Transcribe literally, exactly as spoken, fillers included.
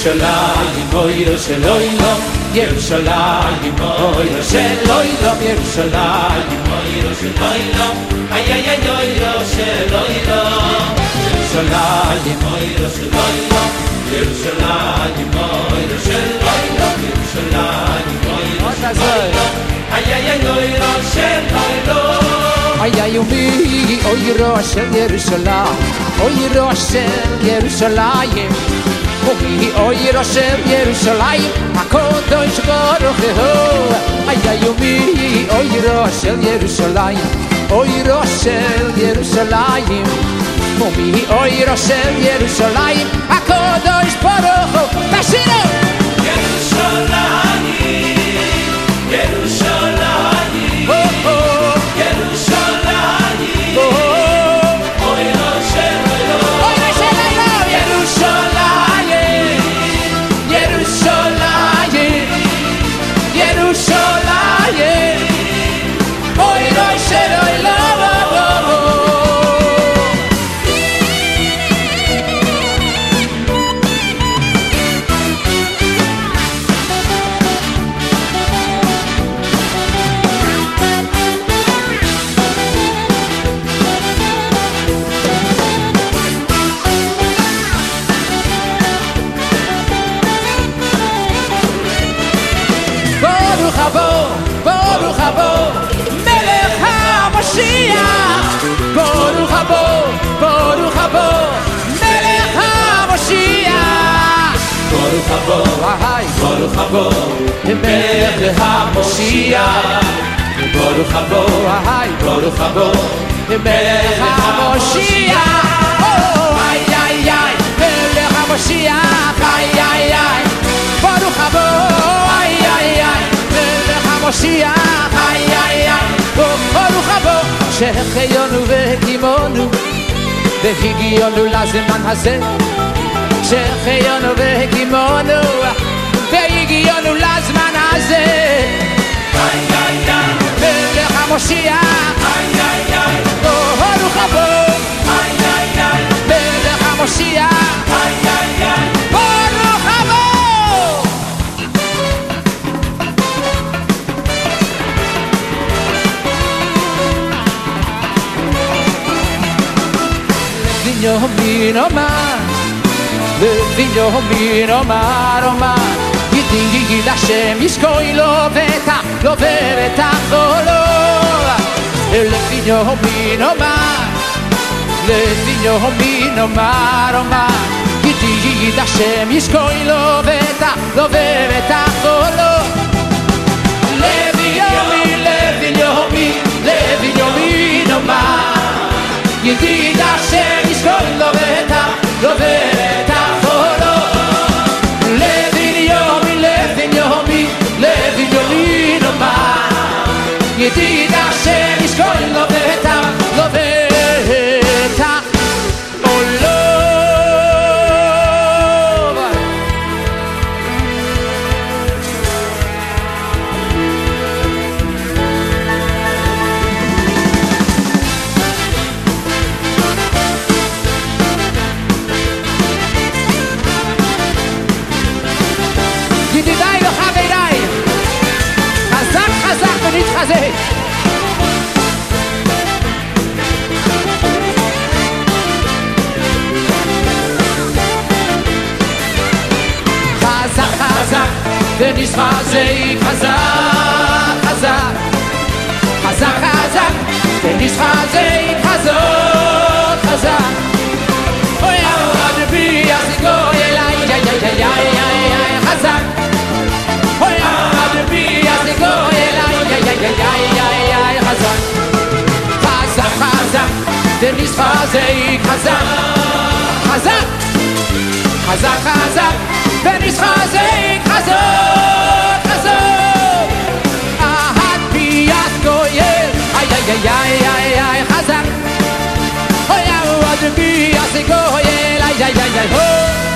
Yerushalayim, oiro shel oilom, Yerushalayim, oiro shel oilom, Yerushalayim, oiro shel oilom, ay ay ay oiro shel oilom, Yerushalayim, oiro shel oilom, Yerushalayim, oiro shel oilom, Yerushalayim, oiro shel oilom, ay ay ay oiro shel oilom, ay ay umi, oiro shel Yerushalayim, oiro shel Yerushalayim. Omi oiro shel Yerushalayim, HaKadosh Baruch Hu. Ay ay omi oiro shel Yerushalayim, oiro shel Yerushalayim. Omi oiro shel Yerushalayim, HaKadosh Baruch Hu. Tashiro. Yerushalayim, Yerushalayim, oh oh, Yerushalayim, oh oh, oiro shel oiro shel Yerushalayim. Yerushalayim, oy roy sheloy lo. Baruch habo, Melech HaMashiach. Baruch habo, Baruch habo, Melech HaMashiach. Baruch habo, Baruch habo, Melech HaMashiach. Baruch habo, Baruch habo, Melech HaMashiach. Oh, ay ay ay, Melech HaMashiach, ay ay ay. Baruch habo, ay ay ay. Moshiach, ay ay ay, Baruch habo, שהחיינו והקימונו, והגיענו לזמן הזה. שהחיינו והקימונו, והגיענו לזמן הזה. איי איי איי, מלך המשיח, איי איי איי, Baruch habo, איי איי איי, מלך המשיח, איי איי איי, Baruch habo. Min Omar, Levin Yomin Omar Omar, Yidi Hashem Yishkoi lo veta, lo veta cholo. Levin Yomin Omar, Levin Yomin Omar Omar, Yidi Hashem Yishkoi lo veta, lo veta cholo. Levin Yomin, Levin Yomin, Levin Yomin Omar. Yedid Hashem Yishkoi lo veta, lo veta cholo. Levin Yomin, Levin Yomin, Levin Yomin Omar. Yedid Hashem Yishkoi lo veta, lo veta cholo. Chazak, chazak, ונשחזק, חזק, חזק, חזק, חזק, ונשחזק, חזק, חזק. אוי אוהד בי יחזקו אליי, יא יא יא יא יא יא חזק. אוי אוהד בי יחזקו אליי, יא יא יא יא יא חזק. חזק, חזק, ונשחזק, חזק, חזק, חזק, חזק, ונשחזק, חזק, חזק. אהד בי יחזקויל, איי איי איי איי איי חזק. אוי אוהד בי יחזקויל, איי איי איי איי